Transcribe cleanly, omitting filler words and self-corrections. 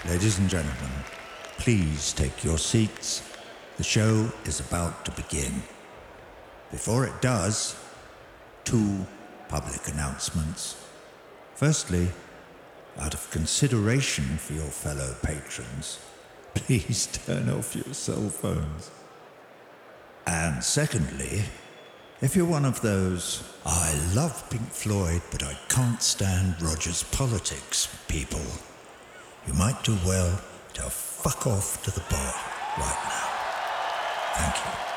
Ladies and gentlemen, please take your seats. The show is about to begin. Before it does, 2 public announcements. Firstly, out of consideration for your fellow patrons, please turn off your cell phones. And secondly, if you're one of those, I love Pink Floyd, but I can't stand Roger's politics people, you might do well to fuck off to the bar right now. Thank you.